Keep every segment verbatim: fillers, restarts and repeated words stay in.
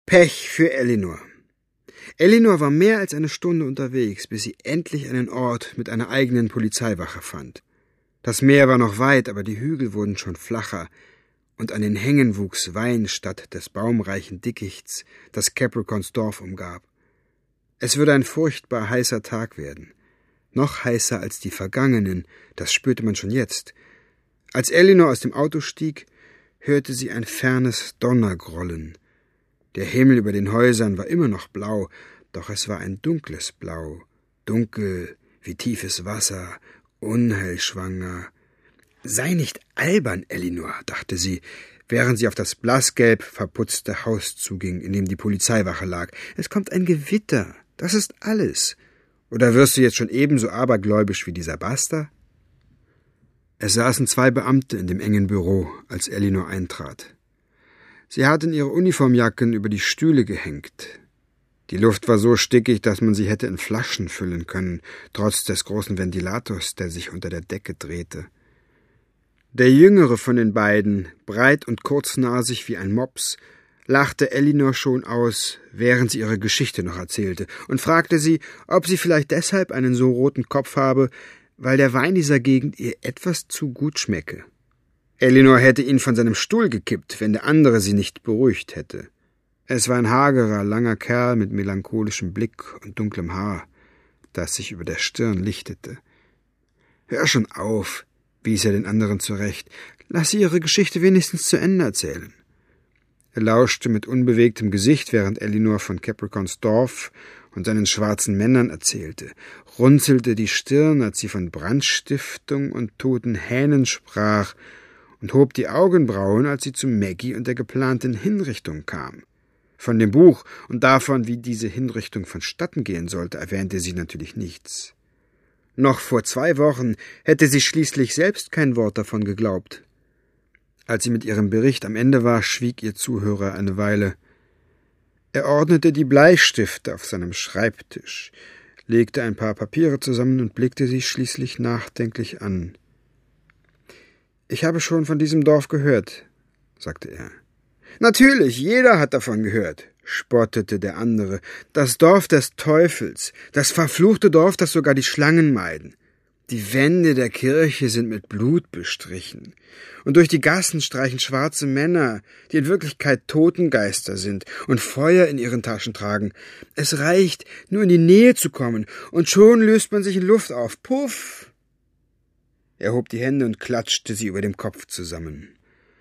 Pech für Elinor. Elinor war mehr als eine Stunde unterwegs, bis sie endlich einen Ort mit einer eigenen Polizeiwache fand. Das Meer war noch weit, aber die Hügel wurden schon flacher, und an den Hängen wuchs Wein statt des baumreichen Dickichts, das Capricons Dorf umgab. Es würde ein furchtbar heißer Tag werden. Noch heißer als die vergangenen, das spürte man schon jetzt. Als Elinor aus dem Auto stieg, hörte sie ein fernes Donnergrollen. Der Himmel über den Häusern war immer noch blau, doch es war ein dunkles Blau, dunkel wie tiefes Wasser, unheilschwanger. »Sei nicht albern, Elinor«, dachte sie, während sie auf das blassgelb verputzte Haus zuging, in dem die Polizeiwache lag. »Es kommt ein Gewitter, das ist alles. Oder wirst du jetzt schon ebenso abergläubisch wie dieser Buster?« Es saßen zwei Beamte in dem engen Büro, als Elinor eintrat. Sie hatten ihre Uniformjacken über die Stühle gehängt. Die Luft war so stickig, dass man sie hätte in Flaschen füllen können, trotz des großen Ventilators, der sich unter der Decke drehte. Der jüngere von den beiden, breit und kurznasig wie ein Mops, lachte Elinor schon aus, während sie ihre Geschichte noch erzählte, und fragte sie, ob sie vielleicht deshalb einen so roten Kopf habe, weil der Wein dieser Gegend ihr etwas zu gut schmecke. Elinor hätte ihn von seinem Stuhl gekippt, wenn der andere sie nicht beruhigt hätte. Es war ein hagerer, langer Kerl mit melancholischem Blick und dunklem Haar, das sich über der Stirn lichtete. »Hör schon auf«, wies er den anderen zurecht, »lass sie ihre Geschichte wenigstens zu Ende erzählen.« Er lauschte mit unbewegtem Gesicht, während Elinor von Capricons Dorf und seinen schwarzen Männern erzählte, runzelte die Stirn, als sie von Brandstiftung und toten Hähnen sprach, und hob die Augenbrauen, als sie zu Maggie und der geplanten Hinrichtung kam. Von dem Buch und davon, wie diese Hinrichtung vonstatten gehen sollte, erwähnte sie natürlich nichts. Noch vor zwei Wochen hätte sie schließlich selbst kein Wort davon geglaubt. Als sie mit ihrem Bericht am Ende war, schwieg ihr Zuhörer eine Weile. Er ordnete die Bleistifte auf seinem Schreibtisch, legte ein paar Papiere zusammen und blickte sie schließlich nachdenklich an. »Ich habe schon von diesem Dorf gehört«, sagte er. »Natürlich, jeder hat davon gehört«, spottete der andere. »Das Dorf des Teufels, das verfluchte Dorf, das sogar die Schlangen meiden. Die Wände der Kirche sind mit Blut bestrichen. Und durch die Gassen streichen schwarze Männer, die in Wirklichkeit Totengeister sind und Feuer in ihren Taschen tragen. Es reicht, nur in die Nähe zu kommen, und schon löst man sich in Luft auf. Puff!« Er hob die Hände und klatschte sie über dem Kopf zusammen.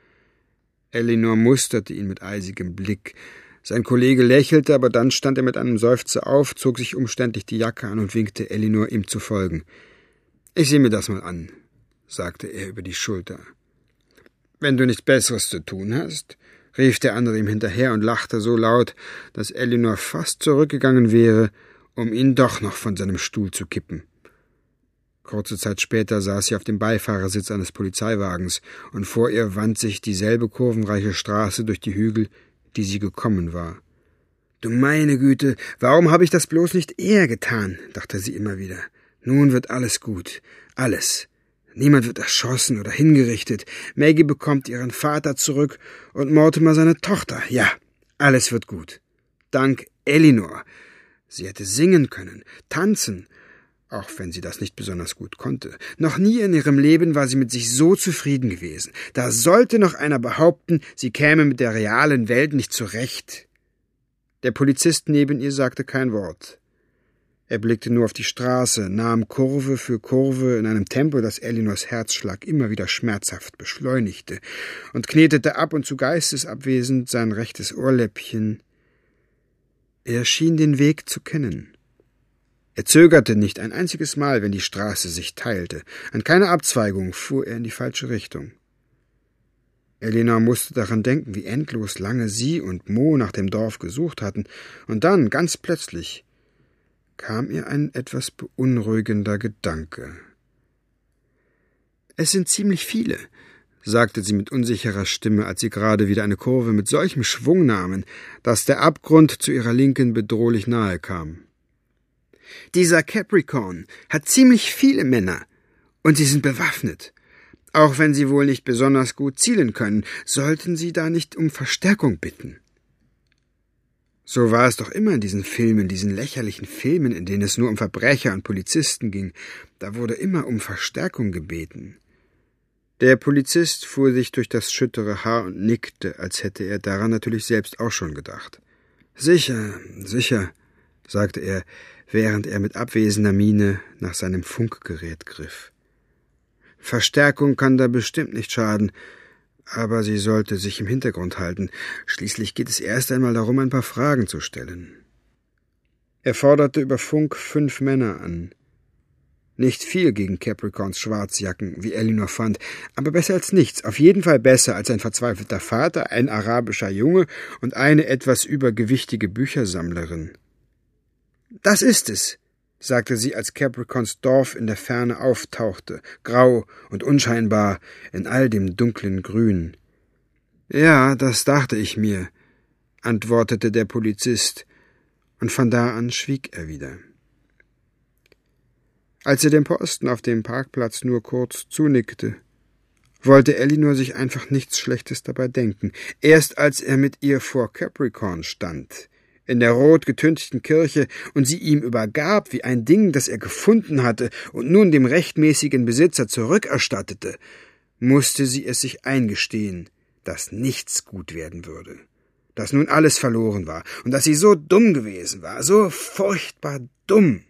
Elinor musterte ihn mit eisigem Blick. Sein Kollege lächelte, aber dann stand er mit einem Seufzer auf, zog sich umständlich die Jacke an und winkte Elinor, ihm zu folgen. »Ich sehe mir das mal an«, sagte er über die Schulter. »Wenn du nichts Besseres zu tun hast«, rief der andere ihm hinterher und lachte so laut, dass Elinor fast zurückgegangen wäre, um ihn doch noch von seinem Stuhl zu kippen. Kurze Zeit später saß sie auf dem Beifahrersitz eines Polizeiwagens, und vor ihr wand sich dieselbe kurvenreiche Straße durch die Hügel, die sie gekommen war. »Du meine Güte, warum habe ich das bloß nicht eher getan?«, dachte sie immer wieder. »Nun wird alles gut. Alles. Niemand wird erschossen oder hingerichtet. Maggie bekommt ihren Vater zurück und Mortimer seine Tochter. Ja, alles wird gut. Dank Elinor. Sie hätte singen können, tanzen, auch wenn sie das nicht besonders gut konnte. Noch nie in ihrem Leben war sie mit sich so zufrieden gewesen. Da sollte noch einer behaupten, sie käme mit der realen Welt nicht zurecht.« Der Polizist neben ihr sagte kein Wort. Er blickte nur auf die Straße, nahm Kurve für Kurve in einem Tempo, das Elinors Herzschlag immer wieder schmerzhaft beschleunigte, und knetete ab und zu geistesabwesend sein rechtes Ohrläppchen. Er schien den Weg zu kennen. Er zögerte nicht ein einziges Mal, wenn die Straße sich teilte. An keiner Abzweigung fuhr er in die falsche Richtung. Elinor musste daran denken, wie endlos lange sie und Mo nach dem Dorf gesucht hatten, und dann, ganz plötzlich, kam ihr ein etwas beunruhigender Gedanke. »Es sind ziemlich viele«, sagte sie mit unsicherer Stimme, als sie gerade wieder eine Kurve mit solchem Schwung nahmen, dass der Abgrund zu ihrer Linken bedrohlich nahe kam. »Dieser Capricorn hat ziemlich viele Männer, und sie sind bewaffnet. Auch wenn sie wohl nicht besonders gut zielen können, sollten Sie da nicht um Verstärkung bitten?« So war es doch immer in diesen Filmen, diesen lächerlichen Filmen, in denen es nur um Verbrecher und Polizisten ging. Da wurde immer um Verstärkung gebeten. Der Polizist fuhr sich durch das schüttere Haar und nickte, als hätte er daran natürlich selbst auch schon gedacht. »Sicher, sicher«, sagte er, während er mit abwesender Miene nach seinem Funkgerät griff. »Verstärkung kann da bestimmt nicht schaden, aber sie sollte sich im Hintergrund halten. Schließlich geht es erst einmal darum, ein paar Fragen zu stellen.« Er forderte über Funk fünf Männer an. Nicht viel gegen Capricorns Schwarzjacken, wie Elinor fand, aber besser als nichts, auf jeden Fall besser als ein verzweifelter Vater, ein arabischer Junge und eine etwas übergewichtige Büchersammlerin. »Das ist es«, sagte sie, als Capricorns Dorf in der Ferne auftauchte, grau und unscheinbar in all dem dunklen Grün. »Ja, das dachte ich mir«, antwortete der Polizist, und von da an schwieg er wieder. Als er dem Posten auf dem Parkplatz nur kurz zunickte, wollte Elinor sich einfach nichts Schlechtes dabei denken. Erst als er mit ihr vor Capricorn stand, in der rot getünchten Kirche, und sie ihm übergab wie ein Ding, das er gefunden hatte und nun dem rechtmäßigen Besitzer zurückerstattete, musste sie es sich eingestehen, dass nichts gut werden würde, dass nun alles verloren war und dass sie so dumm gewesen war, so furchtbar dumm.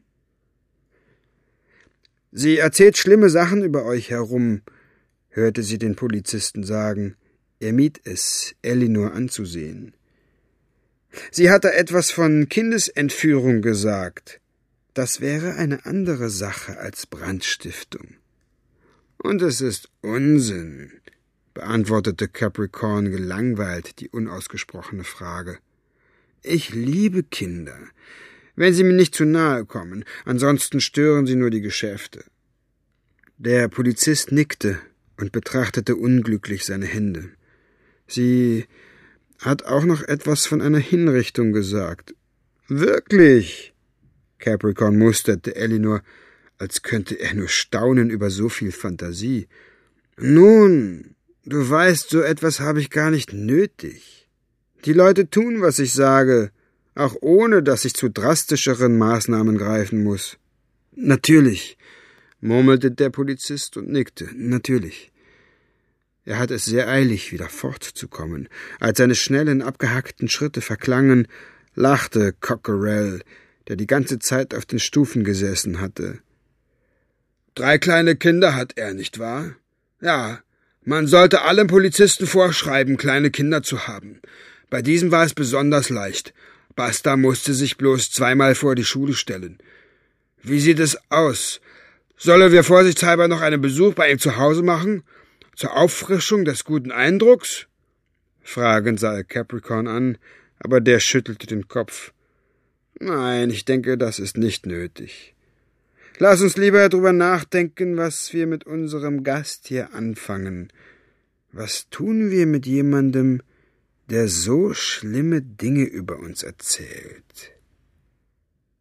»Sie erzählt schlimme Sachen über euch herum«, hörte sie den Polizisten sagen. Er mied es, Elinor anzusehen. »Sie hat da etwas von Kindesentführung gesagt. Das wäre eine andere Sache als Brandstiftung.« »Und es ist Unsinn«, beantwortete Capricorn gelangweilt die unausgesprochene Frage. »Ich liebe Kinder, wenn sie mir nicht zu nahe kommen, ansonsten stören sie nur die Geschäfte.« Der Polizist nickte und betrachtete unglücklich seine Hände. »Sie hat auch noch etwas von einer Hinrichtung gesagt.« »Wirklich?« Capricorn musterte Elinor, als könnte er nur staunen über so viel Fantasie. »Nun, du weißt, so etwas habe ich gar nicht nötig. Die Leute tun, was ich sage, auch ohne, dass ich zu drastischeren Maßnahmen greifen muss.« »Natürlich«, murmelte der Polizist und nickte. »Natürlich.« Er hatte es sehr eilig, wieder fortzukommen. Als seine schnellen, abgehackten Schritte verklangen, lachte Cockerell, der die ganze Zeit auf den Stufen gesessen hatte. »Drei kleine Kinder hat er, nicht wahr? Ja, man sollte allen Polizisten vorschreiben, kleine Kinder zu haben. Bei diesem war es besonders leicht. Basta musste sich bloß zweimal vor die Schule stellen. Wie sieht es aus? Sollen wir vorsichtshalber noch einen Besuch bei ihm zu Hause machen? Zur Auffrischung des guten Eindrucks?« Fragend sah er Capricorn an, aber der schüttelte den Kopf. »Nein, ich denke, das ist nicht nötig. Lass uns lieber darüber nachdenken, was wir mit unserem Gast hier anfangen. Was tun wir mit jemandem, der so schlimme Dinge über uns erzählt?«